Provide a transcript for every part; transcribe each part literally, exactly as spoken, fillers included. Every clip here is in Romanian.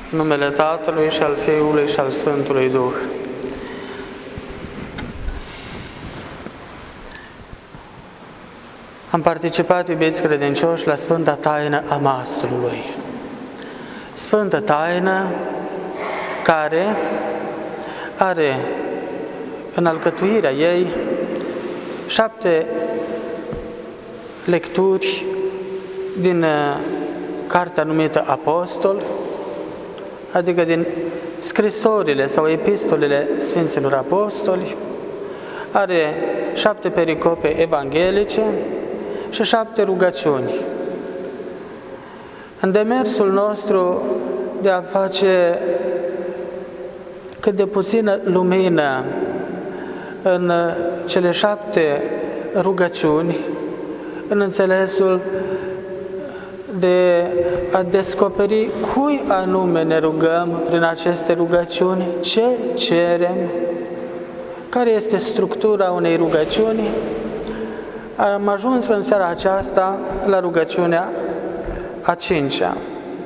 În numele Tatălui și al Fiului și al Sfântului Duh. Am participat, iubiți credincioși, la Sfânta Taină a Mastrului. Sfântă Taină care are în alcătuirea ei șapte lecturi din cartea numită Apostol, adică din scrisorile sau epistolele Sfinților Apostoli, are șapte pericope evanghelice și șapte rugăciuni. În demersul nostru de a face cât de puțină lumină în cele șapte rugăciuni, în înțelesul de a descoperi cui anume ne rugăm prin aceste rugăciuni, ce cerem, care este structura unei rugăciuni, am ajuns în seara aceasta la rugăciunea a cincea.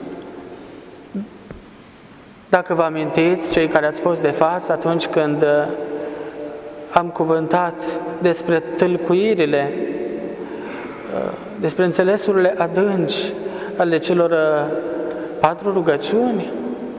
Dacă vă amintiți, cei care ați fost de față atunci când am cuvântat despre tâlcuirile, despre înțelesurile adânci ale celor patru rugăciuni,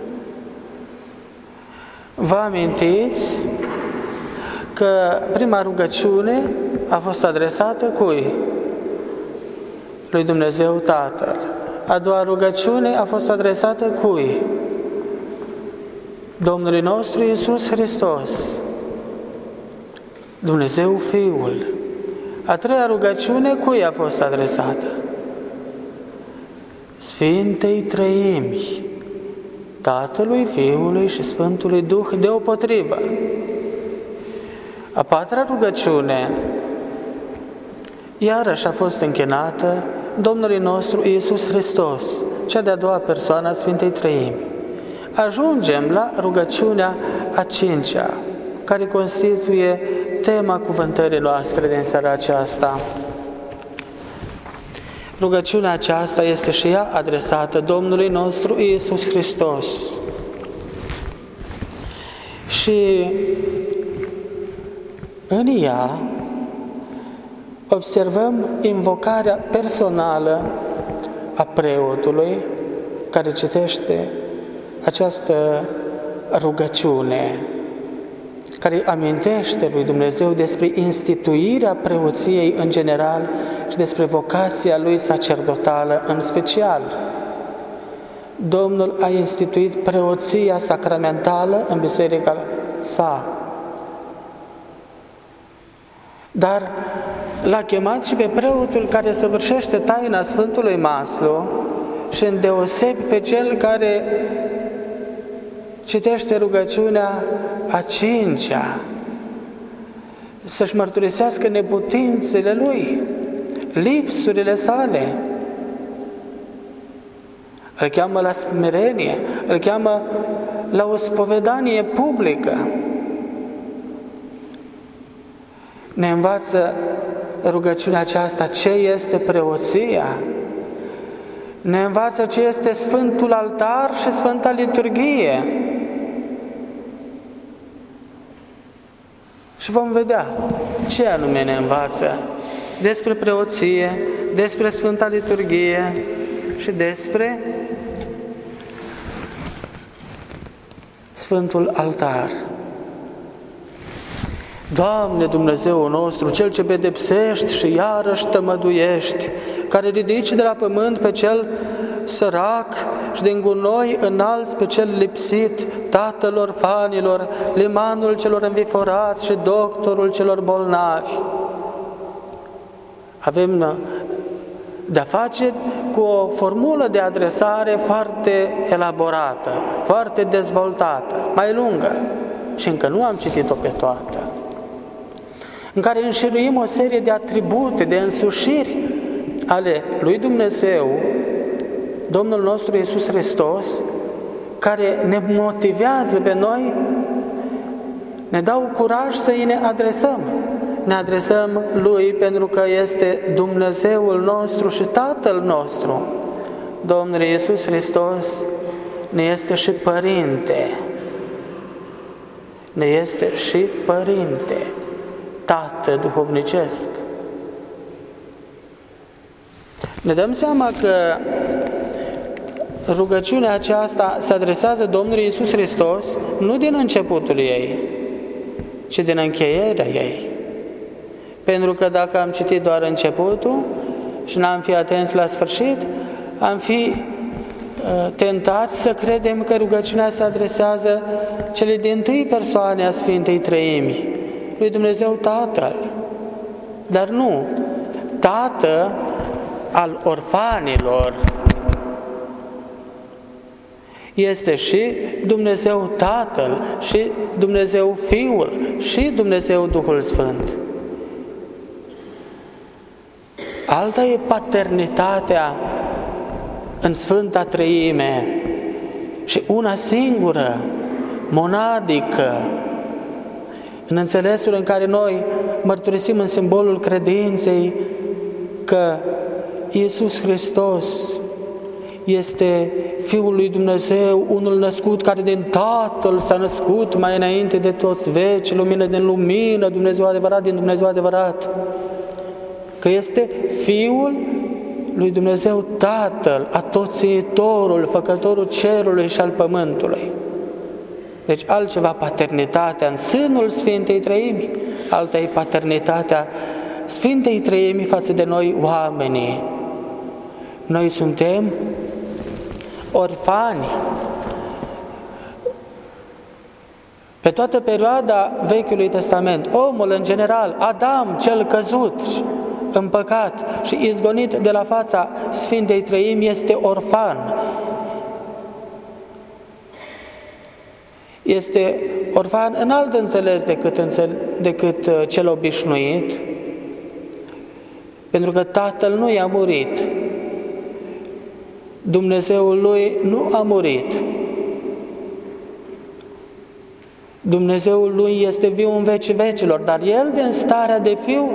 vă amintiți că prima rugăciune a fost adresată cui? Lui Dumnezeu Tatăl. A doua rugăciune a fost adresată cui? Domnului nostru Iisus Hristos, Dumnezeu Fiul. A treia rugăciune cui a fost adresată? Sfintei Trăimi, Tatălui, Fiului și Sfântului Duh deopotrivă. A patra rugăciune iarăși a fost închinată Domnului nostru Iisus Hristos, cea de-a doua persoană a Sfintei Trăimi. Ajungem la rugăciunea a cincea, care constituie tema cuvântării noastre din seara aceasta. Rugăciunea aceasta este și ea adresată Domnului nostru Iisus Hristos. Și în ea observăm invocarea personală a preotului care citește această rugăciune, care amintește lui Dumnezeu despre instituirea preoției în general și despre vocația lui sacerdotală în special. Domnul a instituit preoția sacramentală în biserica sa, dar l-a chemat și pe preotul care săvârșește taina Sfântului Maslu și îndeosebi pe cel care citește rugăciunea a cincea, să-și mărturisească neputințele lui, lipsurile sale. Îl cheamă la smerenie, îl cheamă la o spovedanie publică. Ne învață rugăciunea aceasta ce este preoția, ne învață ce este Sfântul Altar și Sfânta Liturghie. Și vom vedea ce anume ne învață despre preoție, despre Sfânta Liturghie și despre Sfântul Altar. Doamne Dumnezeu nostru, Cel ce pedepsești și iarăși tămăduiești, care ridici de la pământ pe cel sărac și din gunoi înalți pe cel lipsit, tatăl orfanilor, limanul celor înviforați și doctorul celor bolnavi. Avem de-a face cu o formulă de adresare foarte elaborată, foarte dezvoltată, mai lungă, și încă nu am citit-o pe toată, în care înșiruim o serie de atribute, de însușiri ale lui Dumnezeu, Domnul nostru Iisus Hristos, care ne motivează pe noi, ne dau curaj să îi ne adresăm. Ne adresăm Lui pentru că este Dumnezeul nostru și Tatăl nostru. Domnul Iisus Hristos ne este și Părinte. Ne este și Părinte, Tată duhovnicesc. Ne dăm seama că rugăciunea aceasta se adresează Domnului Iisus Hristos nu din începutul ei, ci din încheierea ei. Pentru că dacă am citit doar începutul și n-am fi atenți la sfârșit, am fi uh, tentați să credem că rugăciunea se adresează cele dintâi persoane a Sfintei Treimi, lui Dumnezeu Tatăl. Dar nu, Tată al orfanilor este și Dumnezeu Tatăl, și Dumnezeu Fiul, și Dumnezeu Duhul Sfânt. Alta e paternitatea în Sfânta Treime și una singură, monadică, în înțelesul în care noi mărturisim în simbolul credinței că Iisus Hristos este Fiul lui Dumnezeu, unul născut care din Tatăl s-a născut mai înainte de toți veci, lumină din lumină, Dumnezeu adevărat din Dumnezeu adevărat, că este Fiul lui Dumnezeu Tatăl, Atoțiitorul, Făcătorul cerului și al pământului. Deci altceva paternitatea în sânul Sfintei Treimi, alta e paternitatea Sfintei Treimi față de noi oamenii. Noi suntem orfani. Pe toată perioada Vechiului Testament, omul în general, Adam cel căzut în păcat și izgonit de la fața Sfintei Treimi, este orfan. Este orfan în alt înțeles decât, înțel, decât cel obișnuit, pentru că tatăl nu i-a murit, Dumnezeul lui nu a murit, Dumnezeul lui este viu în vecii vecilor, dar el din starea de fiu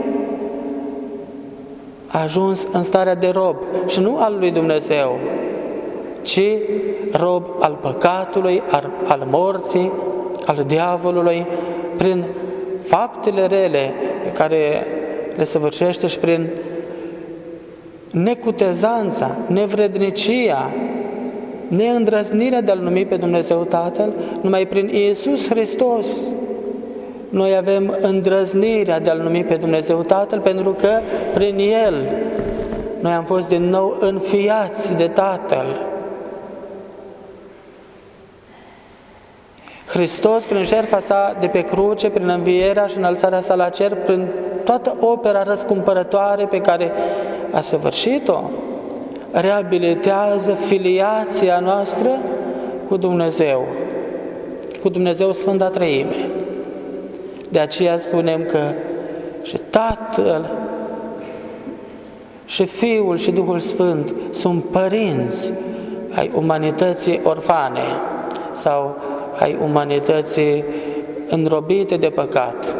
a ajuns în starea de rob și nu al lui Dumnezeu, ci rob al păcatului, al, al morții, al diavolului, prin faptele rele pe care le săvârșește și prin necutezanța, nevrednicia, neîndrăznirea de a-L numi pe Dumnezeu Tatăl. Numai prin Iisus Hristos noi avem îndrăznirea de a-L numi pe Dumnezeu Tatăl, pentru că prin El noi am fost din nou înfiați de Tatăl. Hristos, prin jertfa sa de pe cruce, prin învierea și înălțarea sa la cer, prin toată opera răscumpărătoare pe care a săvârșit-o, reabilitează filiația noastră cu Dumnezeu, cu Dumnezeu Sfânta Treime. De aceea spunem că și Tatăl, și Fiul, și Duhul Sfânt sunt părinți ai umanității orfane sau ai umanității înrobite de păcat.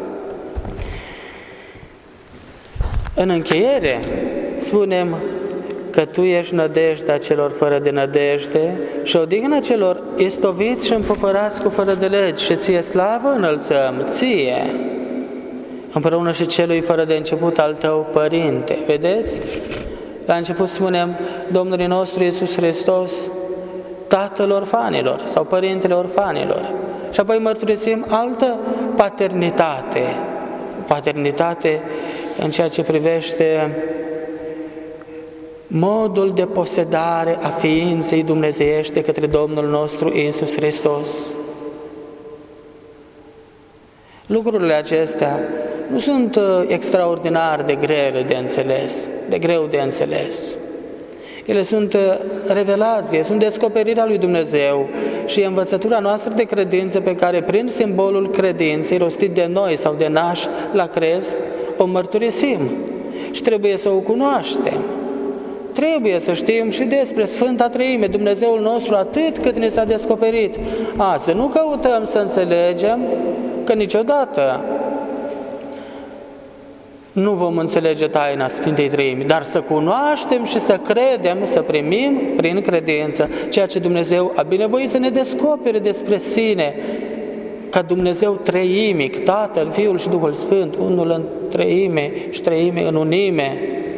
În încheiere, spunem că Tu ești nădejdea celor fără de nădejde și odihna celor istoviți și împopărați cu fără de legi, și Ție slavă înălțăm, Ție, împreună și celui fără de început al Tău, Părinte. Vedeți? La început spunem Domnului nostru Iisus Hristos, Tatăl orfanilor sau Părintele orfanilor. Și apoi mărturisim altă paternitate, paternitate în ceea ce privește modul de posedare a ființei dumnezeiești de către Domnul nostru Iisus Hristos. Lucrurile acestea nu sunt extraordinar de grele de înțeles, de greu de înțeles. Ele sunt revelație, sunt descoperirea lui Dumnezeu și învățătura noastră de credință pe care, prin simbolul credinței rostit de noi sau de nași la crez, o mărturisim și trebuie să o cunoaștem. Trebuie să știm și despre Sfânta Treime, Dumnezeul nostru, atât cât ne s-a descoperit. A, să nu căutăm să înțelegem, că niciodată nu vom înțelege taina Sfintei Treimi, dar să cunoaștem și să credem, să primim prin credință ceea ce Dumnezeu a binevoit să ne descopere despre sine, ca Dumnezeu treimic, Tatăl, Fiul și Duhul Sfânt, unul în treime și treime în unime.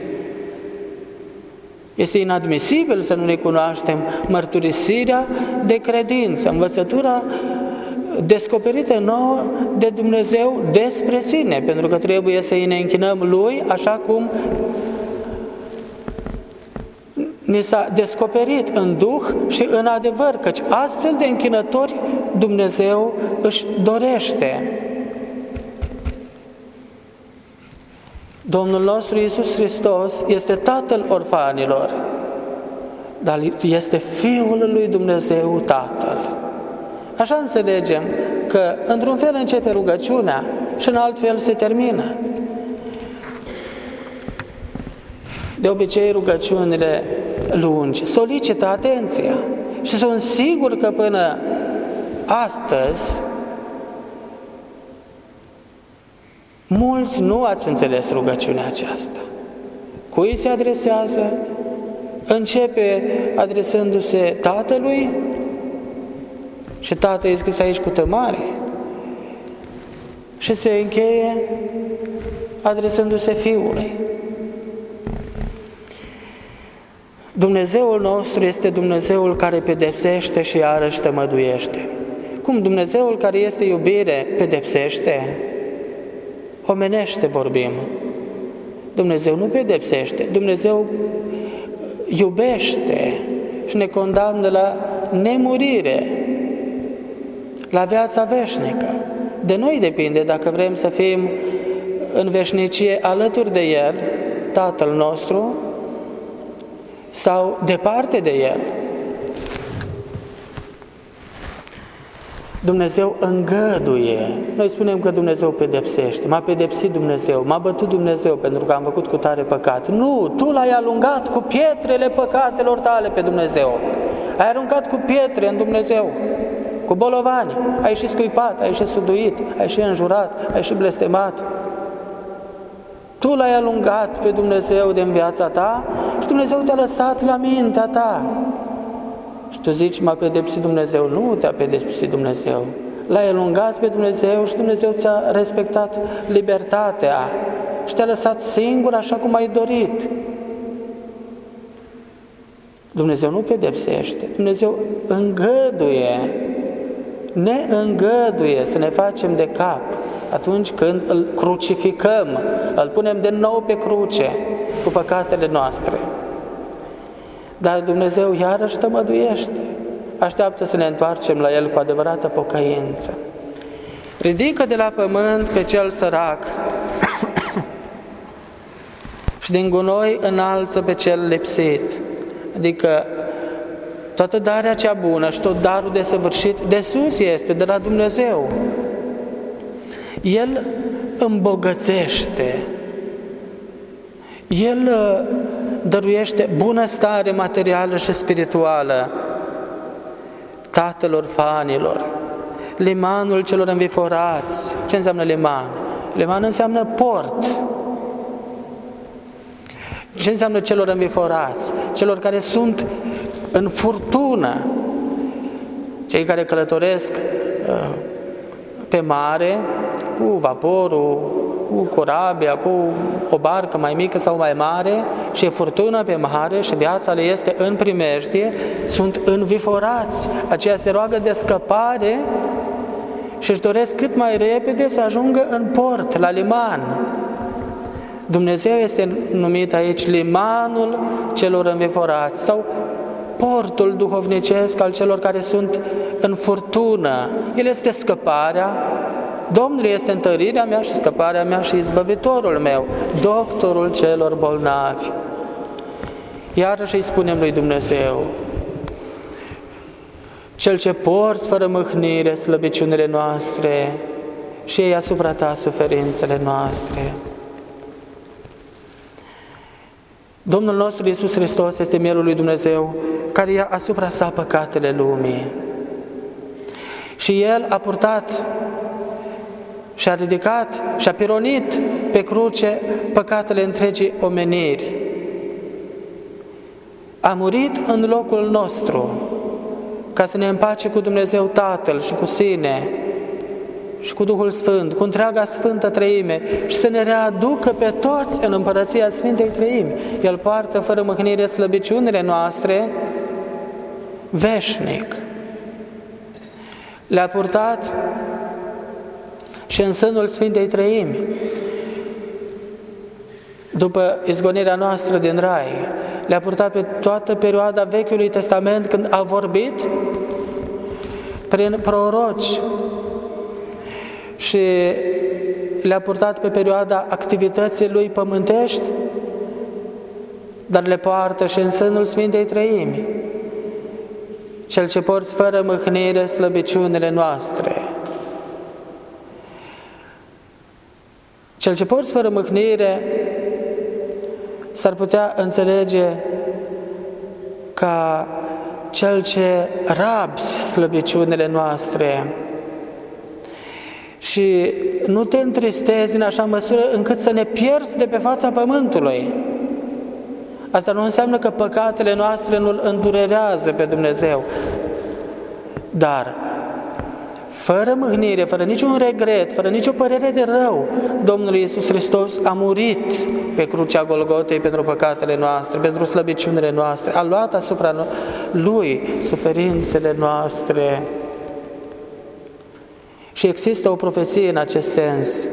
Este inadmisibil să nu ne cunoaștem mărturisirea de credință, învățătura descoperită nouă de Dumnezeu despre sine, pentru că trebuie să ne închinăm Lui așa cum ni s-a descoperit în Duh și în adevăr, căci astfel de închinători Dumnezeu își dorește. Domnul nostru Iisus Hristos este Tatăl orfanilor, dar este Fiul lui Dumnezeu Tatăl. Așa înțelegem că într-un fel începe rugăciunea și în alt fel se termină. De obicei rugăciunile lungi solicită atenția și sunt sigur că până astăzi mulți nu ați înțeles rugăciunea aceasta. Cui se adresează? Începe adresându-se Tatălui și Tatăl e scris aici cu tămare și se încheie adresându-se Fiului. Dumnezeul nostru este Dumnezeul care pedepsește și iarăși tămăduiește. Cum Dumnezeul care este iubire pedepsește? Omenește vorbim. Dumnezeu nu pedepsește, Dumnezeu iubește și ne condamnă la nemurire, la viața veșnică. De noi depinde dacă vrem să fim în veșnicie alături de El, Tatăl nostru, sau departe de El. Dumnezeu îngăduie. Noi spunem că Dumnezeu pedepsește. M-a pedepsit Dumnezeu, m-a bătut Dumnezeu pentru că am făcut cu tare păcat. Nu, tu l-ai alungat cu pietrele păcatelor tale pe Dumnezeu. Ai aruncat cu pietre în Dumnezeu, cu bolovani. Ai și scuipat, ai și suduit, ai și înjurat, ai și blestemat. Tu l-ai alungat pe Dumnezeu din viața ta și Dumnezeu te-a lăsat la mintea ta. Și tu zici, m-a pedepsit Dumnezeu. Nu te-a pedepsit Dumnezeu. L-ai alungat pe Dumnezeu și Dumnezeu ți-a respectat libertatea și te-a lăsat singur așa cum ai dorit. Dumnezeu nu pedepsește, Dumnezeu îngăduie, ne îngăduie să ne facem de cap atunci când îl crucificăm, îl punem de nou pe cruce cu păcatele noastre. Dar Dumnezeu iarăși tămăduiește, așteaptă să ne întoarcem la El cu adevărată pocăință. Ridică de la pământ pe cel sărac și din gunoi înalță pe cel lipsit. Adică toată darea cea bună și tot darul desăvârșit de sus este, de la Dumnezeu. El îmbogățește, El dăruiește bunăstare materială și spirituală Tatălor fanilor, limanul celor înviforați. Ce înseamnă liman? Liman înseamnă port. Ce înseamnă celor înviforați? Celor care sunt în furtună, cei care călătoresc pe mare cu vaporul, cu corabia, cu o barcă mai mică sau mai mare și e furtună pe mare și viața le este în primejdie, sunt înviforați. Aceia se roagă de scăpare și își doresc cât mai repede să ajungă în port, la liman. Dumnezeu este numit aici limanul celor înviforați sau portul duhovnicesc al celor care sunt în furtună. El este scăparea, Domnul este întărirea mea și scăparea mea și izbăvitorul meu, doctorul celor bolnavi. Iarăși îi spunem lui Dumnezeu, Cel ce porți fără mâhnire slăbiciunile noastre și ei asupra ta suferințele noastre. Domnul nostru Iisus Hristos este mielul lui Dumnezeu care ia asupra sa păcatele lumii. Și El a purtat și a ridicat și a pironit pe cruce păcatele întregii omeniri. A murit în locul nostru ca să ne împace cu Dumnezeu Tatăl și cu sine și cu Duhul Sfânt, cu întreaga Sfântă Treime și să ne readucă pe toți în împărăția Sfintei Treimi. El poartă fără mâhnire slăbiciunile noastre veșnic. Le-a purtat și în sânul Sfintei Treimi, după izgonirea noastră din Rai, le-a purtat pe toată perioada Vechiului Testament când a vorbit prin proroci și le-a purtat pe perioada activității lui pământești, dar le poartă și în sânul Sfintei Treimi, Cel ce porți fără mâhnire slăbiciunile noastre. Cel ce porți fără mâhnire s-ar putea înțelege ca Cel ce rabzi slăbiciunile noastre și nu te întristezi în așa măsură încât să ne pierzi de pe fața pământului. Asta nu înseamnă că păcatele noastre nu-L îndurerează pe Dumnezeu, dar fără mâhnire, fără niciun regret, fără nicio părere de rău, Domnul Iisus Hristos a murit pe crucea Golgotei pentru păcatele noastre, pentru slăbiciunile noastre, a luat asupra Lui suferințele noastre. Și există o profeție în acest sens.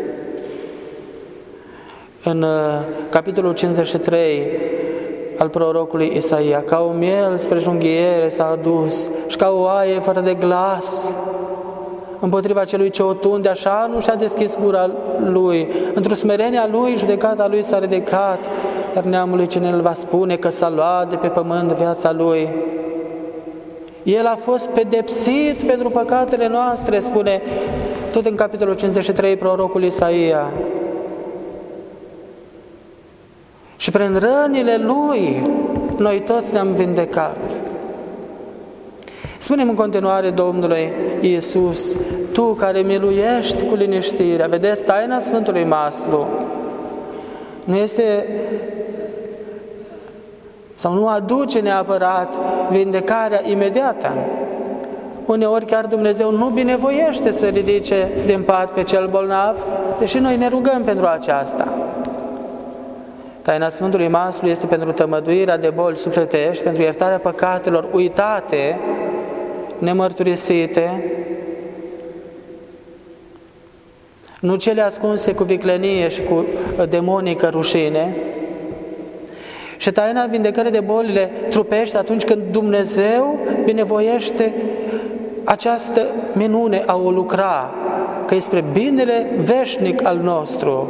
În capitolul cincizeci și trei al prorocului Isaia, ca un miel spre junghiere s-a adus și ca o oaie fără de glas împotriva celui ce o tunde, așa nu și-a deschis gura lui. Într-o smerenia lui, judecata lui s-a ridicat, iar neamului ce ne-l va spune că s-a luat de pe pământ viața lui. El a fost pedepsit pentru păcatele noastre, spune tot în capitolul cincizeci și trei prorocul Isaia. Și prin rănile Lui, noi toți ne-am vindecat. Spunem în continuare Domnului Iisus, Tu care miluiești cu liniștirea, vedeți, taina Sfântului Maslu nu este sau nu aduce neapărat vindecarea imediată. Uneori chiar Dumnezeu nu binevoiește să ridice din pat pe cel bolnav, deși noi ne rugăm pentru aceasta. Taina Sfântului Maslu este pentru tămăduirea de boli sufletești, pentru iertarea păcatelor uitate, nemărturisite, nu cele ascunse cu viclenie și cu demonică rușine, și taina vindecării de bolile trupești atunci când Dumnezeu binevoiește această minune a o lucra, că e spre binele veșnic al nostru.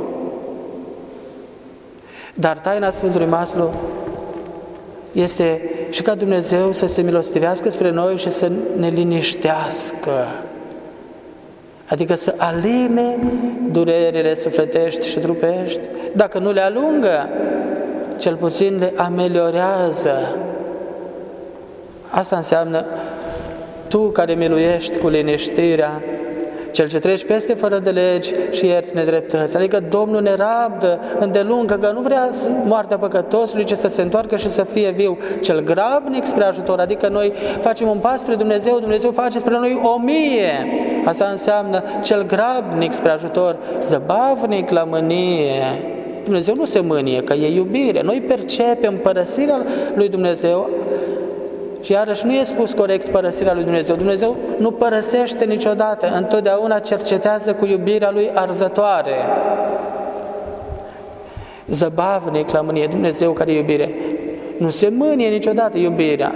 Dar taina Sfântului Maslu este și ca Dumnezeu să se milostivească spre noi și să ne liniștească, adică să aline durerile sufletești și trupești. Dacă nu le alungă, cel puțin le ameliorează. Asta înseamnă Tu care miluiești cu liniștirea, Cel ce treci peste fără de legi și ierți nedreptăți. Adică Domnul ne rabdă îndelungă, că nu vrea moartea păcătosului, ci să se întoarcă și să fie viu. Cel grabnic spre ajutor, adică noi facem un pas spre Dumnezeu, Dumnezeu face spre noi o mie. Asta înseamnă cel grabnic spre ajutor, zăbavnic la mânie. Dumnezeu nu se mânie, că e iubire. Noi percepem părăsirea lui Dumnezeu. Și iarăși nu e spus corect părăsirea lui Dumnezeu. Dumnezeu nu părăsește niciodată, întotdeauna cercetează cu iubirea Lui arzătoare. Zăbavnic la mânie, Dumnezeu care e iubire. Nu se mânie niciodată iubirea.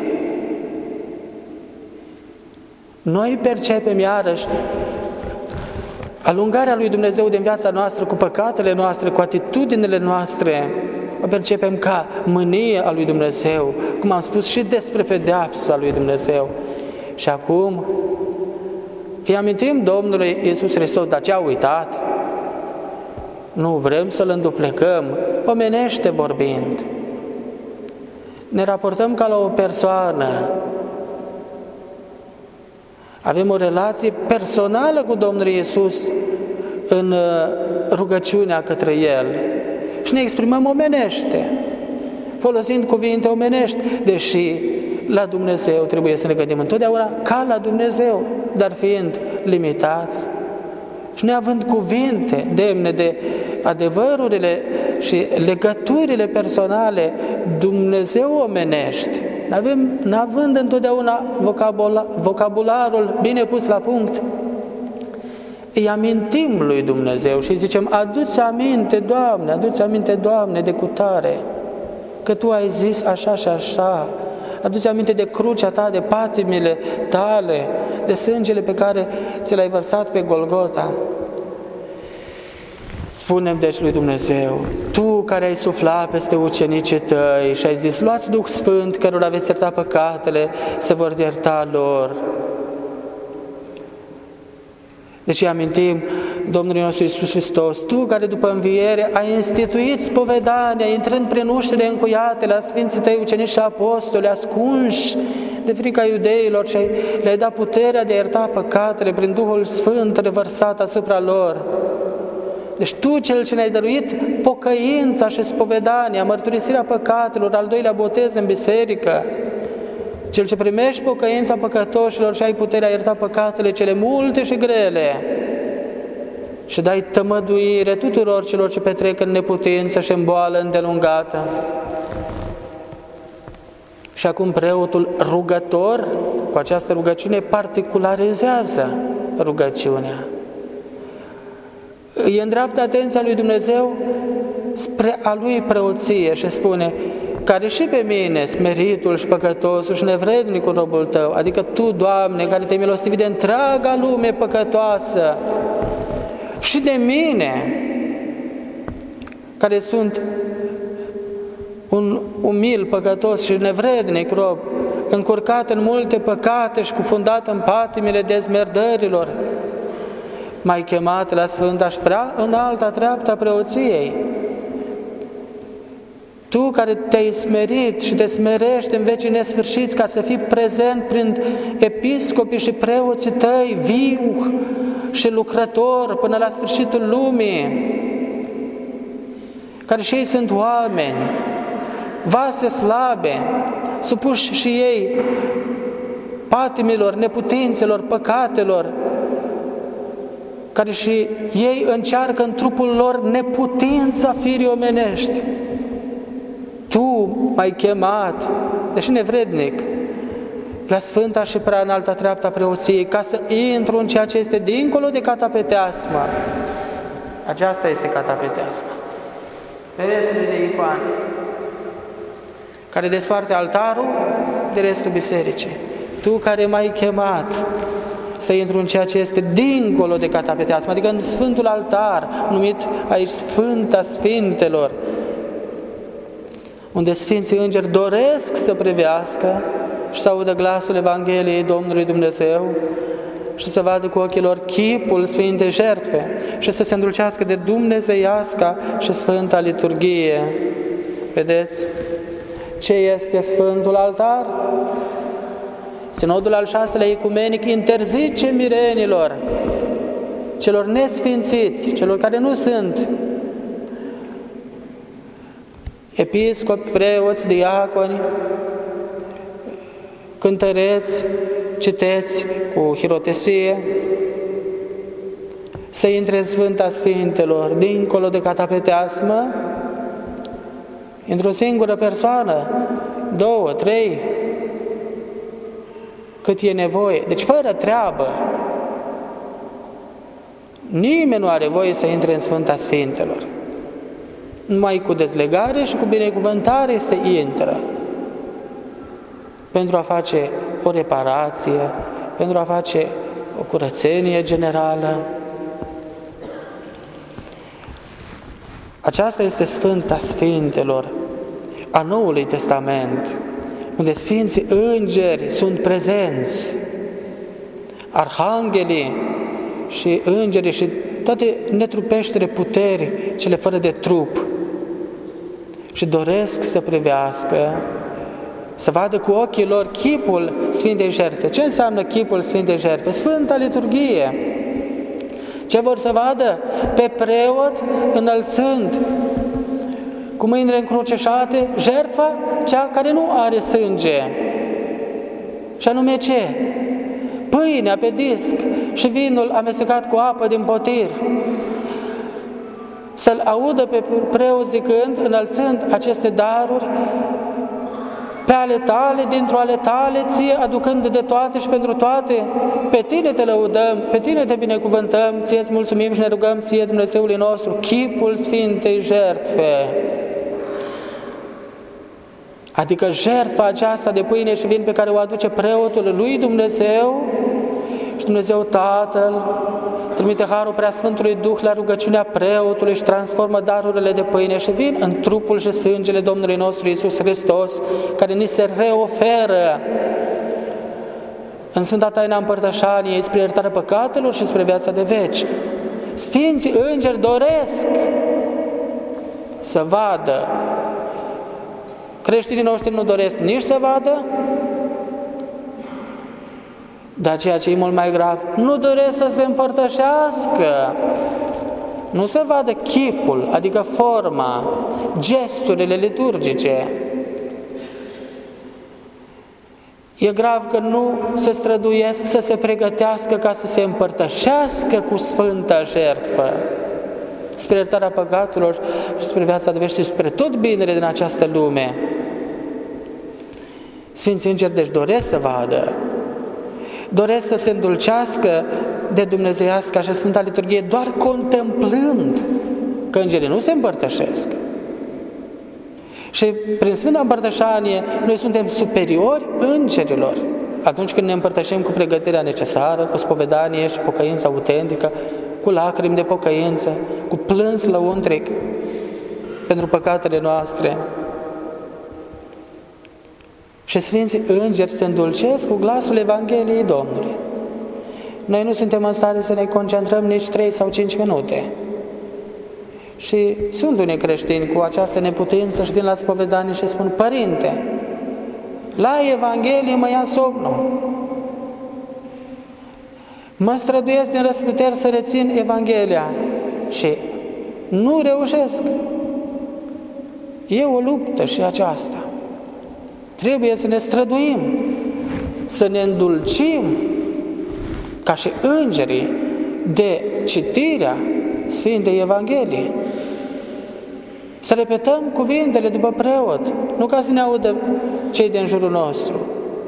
Noi percepem iarăși alungarea lui Dumnezeu din viața noastră cu păcatele noastre, cu atitudinile noastre. O percepem ca mânie a lui Dumnezeu, cum am spus și despre pedeapsa lui Dumnezeu. Și acum îi amintim Domnului Iisus Hristos, dar ce a uitat? Nu vrem să-L înduplecăm, omenește vorbind. Ne raportăm ca la o persoană. Avem o relație personală cu Domnul Iisus în rugăciunea către El și ne exprimăm omenește, folosind cuvinte omenești, deși la Dumnezeu trebuie să ne gândim întotdeauna ca la Dumnezeu, dar fiind limitați și neavând cuvinte demne de adevărurile și legăturile personale Dumnezeu omenești, n-având întotdeauna vocabularul bine pus la punct, îi amintim lui Dumnezeu și îi zicem: adu-ți aminte, Doamne, adu-ți aminte, Doamne, de cutare, că Tu ai zis așa și așa, adu-ți aminte de crucea Ta, de patimile Tale, de sângele pe care ți l-ai vărsat pe Golgota. Spunem deci lui Dumnezeu: Tu care ai suflat peste ucenicii Tăi și ai zis: luați Duh Sfânt, cărora veți ierta păcatele, se vor ierta lor. Deci amintim Domnului nostru Iisus Hristos: Tu care după înviere ai instituit spovedania, intrând prin ușile încuiate la Sfinții Tăi ucenici și apostoli, ascunși de frica iudeilor, și le-ai dat puterea de a ierta păcatele prin Duhul Sfânt revărsat asupra lor. Deci Tu, Cel ce ne-ai dăruit pocăința și spovedania, mărturisirea păcatelor, al doilea botez în biserică, Cel ce primești pocăința păcătoșilor și ai puterea ierta păcatele cele multe și grele și dai tămăduire tuturor celor ce petrec în neputință și în boală îndelungată. Și acum preotul rugător, cu această rugăciune, particularizează rugăciunea. Îi îndreaptă atenția lui Dumnezeu spre a lui preoție și spune: care și pe mine, smeritul și păcătosul și nevrednicul robul Tău, adică Tu, Doamne, care Te-ai milostivit de întreaga lume păcătoasă, și de mine, care sunt un umil, păcătos și nevrednic rob, încurcat în multe păcate și cufundat în patimile dezmerdărilor, m-ai chemat la Sfânta și prea înalta treaptă a preoției. Tu care Te-ai smerit și Te smerești în vecii nesfârșiți ca să fii prezent prin episcopii și preoții Tăi, viu și lucrător până la sfârșitul lumii, care și ei sunt oameni, vase slabe, supuși și ei patimilor, neputințelor, păcatelor, care și ei încearcă în trupul lor neputința firii omenești. Tu m-ai chemat, deși nevrednic, la Sfânta și prea înalta treaptă a preoției, ca să intru în ceea ce este dincolo de catapeteasmă. Aceasta este catapeteasma. Peretele de icoane care desparte altarul de restul bisericii. Tu care m-ai chemat să intru în ceea ce este dincolo de catapeteasmă, adică în Sfântul Altar, numit aici Sfânta Sfintelor, unde Sfinții Îngeri doresc să privească și să audă glasul Evangheliei Domnului Dumnezeu și să vadă cu ochii lor chipul Sfintei Jertfe și să se îndulcească de dumnezeiasca și Sfânta Liturghie. Vedeți ce este Sfântul Altar? Sinodul al șaselea ecumenic interzice mirenilor, celor nesfințiți, celor care nu sunt episcopi, preoți, diaconi, cântăreți, citeți cu hirotesie, să intre în Sfânta Sfintelor, dincolo de catapeteasmă, într-o singură persoană, două, trei, cât e nevoie, deci fără treabă. Nimeni nu are voie să intre în Sfânta Sfintelor. Numai cu dezlegare și cu binecuvântare se intră pentru a face o reparație, pentru a face o curățenie generală. Aceasta este Sfânta Sfintelor a Noului Testament, unde Sfinții Îngeri sunt prezenți, arhanghelii și îngerii și toate netrupeștile puteri, cele fără de trup, și doresc să privească, să vadă cu ochii lor chipul Sfintei Jertfe. Ce înseamnă chipul Sfintei Jertfe? Sfânta Liturghie. Ce vor să vadă? pe preot înălțând cu mâinile încrucișate jertfa cea care nu are sânge. Și anume ce? Pâinea pe disc și vinul amestecat cu apă din potir. Să-l audă pe preot zicând, înălțând aceste daruri, pe ale tale, dintr-o ale tale, ție aducând de toate și pentru toate, pe tine te lăudăm, pe tine te binecuvântăm, ție îți mulțumim și ne rugăm ție, Dumnezeului nostru, chipul Sfintei Jertfe. Adică jertfa aceasta de pâine și vin pe care o aduce preotul lui Dumnezeu și Dumnezeu Tatăl trimite harul Preasfântului Duh la rugăciunea preotului și transformă darurile de pâine și vin în trupul și sângele Domnului nostru Iisus Hristos, care ni se reoferă în Sfânta Taina Împărtășaniei spre iertarea păcatelor și spre viața de veci. Sfinții îngeri doresc să vadă. Creștinii noștri nu doresc nici să vadă, dar ceea ce e mult mai grav, nu doresc să se împărtășească, nu să vadă chipul, adică forma, gesturile liturgice. E grav că nu se străduiesc să se pregătească ca să se împărtășească cu Sfânta Jertfă spre iertarea păcatelor și spre viața de veci și spre tot binele din această lume. Sfinții Îngeri deci doresc să vadă, doresc să se îndulcească de dumnezeiasca și Sfânta Liturghie doar contemplând că îngerii nu se împărtășesc. Și prin Sfânta Împărtășanie noi suntem superiori îngerilor atunci când ne împărtășim cu pregătirea necesară, cu spovedanie și pocăință autentică, cu lacrimi de pocăință, cu plâns lăuntric pentru păcatele noastre. Și Sfinții Îngeri se îndulcesc cu glasul Evangheliei Domnului. Noi nu suntem în stare să ne concentrăm nici trei sau cinci minute. Și sunt unii creștini cu această neputință și vin la spovedanie și spun: Părinte, la Evanghelie mă ia somnul. Mă străduiesc din răsputeri să rețin Evanghelia și nu reușesc. E o luptă și aceasta. Trebuie să ne străduim, să ne îndulcim ca și îngerii de citirea Sfintei Evangheliei. Să repetăm cuvintele după preot, nu ca să ne audă cei din jurul nostru.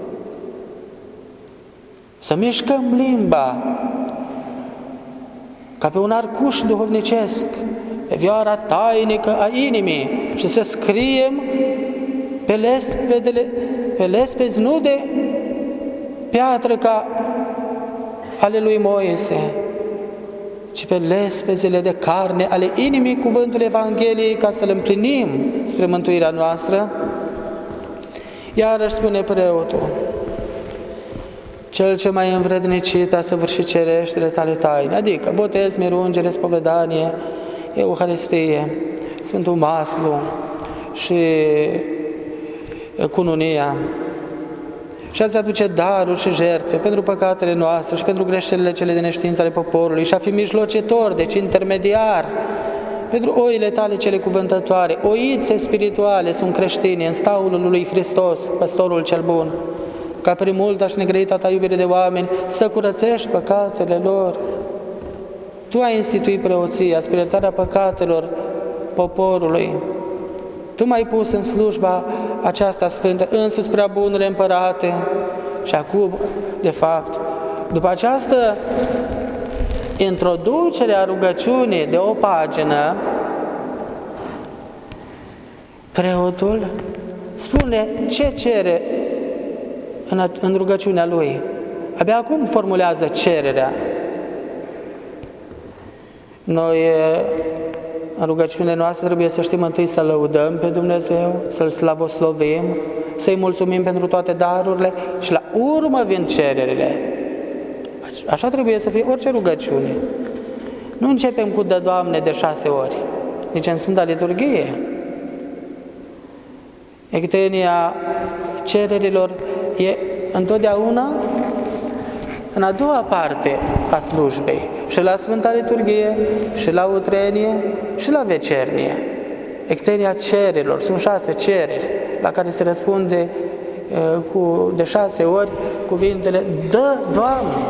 Să mișcăm limba ca pe un arcuș duhovnicesc, pe vioara tainică a inimii și să scriem pe lespedele, pe lespezi nu de piatră ca ale lui Moise, ci pe lespezele de carne ale inimii cuvântului Evangheliei, ca să-l împlinim spre mântuirea noastră. Iarăși spune preotul: cel ce mai învrednicit a săvârșit cereștile tale taine, adică botez, mirungere, spovedanie, Euharistie, Sfântul Maslu și cununia, și ați aduce daruri și jertfe pentru păcatele noastre și pentru greșelile cele de neștiință ale poporului și a fi mijlocitor, deci intermediar, pentru oile tale cele cuvântătoare. Oițe spirituale sunt creștini în staulul lui Hristos, păstorul cel bun, ca prin multa și negrăita ta iubire de oameni să curățești păcatele lor. Tu ai instituit preoția spre iertarea păcatelor poporului. Tu m-ai pus în slujba aceasta sfântă, însuți prea bunule împărate. Și acum, de fapt, după această introducere a rugăciunii de o pagină, preotul spune ce cere în, în rugăciunea lui. Abia acum formulează cererea. Noi, în rugăciunile noastre, trebuie să știm întâi să lăudăm pe Dumnezeu, să-L slavoslovim, să-I mulțumim pentru toate darurile și la urmă vin cererile. Așa trebuie să fie orice rugăciune. Nu începem cu dă Doamne de șase ori, nici în Sfânta Liturghie. Ectenia cererilor e întotdeauna în a doua parte a slujbei. și la Sfânta Liturghie, și la utrenie, și la vecernie. Ectenia cererilor, sunt șase cereri la care se răspunde cu, de șase ori cuvintele: dă, Doamne!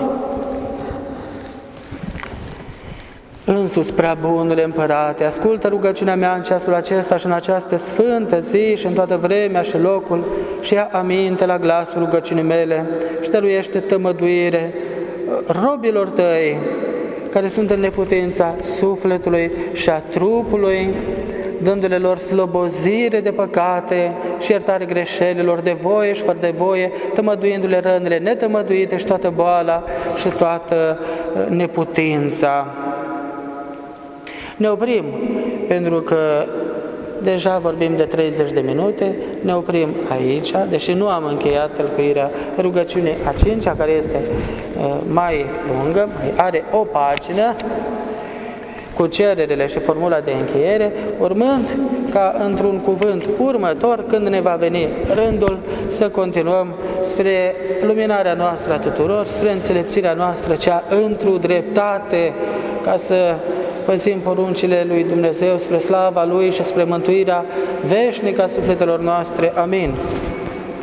Însuți, prea bunule Împărate, ascultă rugăciunea mea în ceasul acesta și în această sfântă zi și în toată vremea și locul și ia aminte la glasul rugăciunii mele și dăruiește tămăduire robilor tăi care sunt în neputința sufletului și a trupului, dându-le lor slobozire de păcate și iertare greșelilor de voie și fără de voie, tămăduindu-le rănile netămăduite și toată boala și toată neputința. Ne oprim, pentru că deja vorbim de treizeci de minute, ne oprim aici, deși nu am încheiat tălcuirea rugăciunii a cincea, care este mai lungă, are o pagină, cu cererile și formula de încheiere, urmând ca într-un cuvânt următor, când ne va veni rândul, să continuăm spre luminarea noastră a tuturor, spre înțelepțirea noastră cea întru dreptate, ca să păzim poruncile lui Dumnezeu spre slava Lui și spre mântuirea veșnică a sufletelor noastre. Amin.